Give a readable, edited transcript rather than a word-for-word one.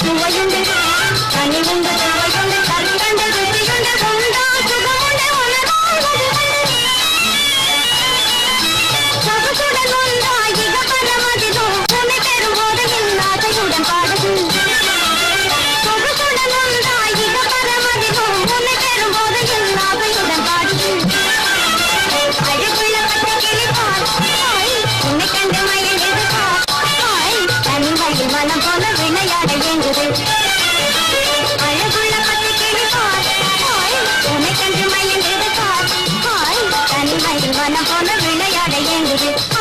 சுவையுண்டு தனி உண்டு சுவையுண்டு கருங்கண்டு ருசியுண்டு உண்டா சுகமுண்டு உணர்வாழ்வது சொகுசுடன் ஒன்றாய் இக பரமதிலும் உன்னை பெறும் போது என் ஆசையுடன் பாடுது சொகுசுடன் ஒன்றாய் இக பரமதிலும் உன்னை பெறும் போது என் ஆசையுடன் பாடுது அழகுள்ள பச்சை கிளிப்பால் உன்னை கண்டு மயங்குது தனிமையில் மனம் போல விளையாட ஏங்குது அழகுள்ள பச்சை கிளிப்பால் உன்னை கண்டு மயங்குது தனிமையில் மனம் போல விளையாட ஏங்குது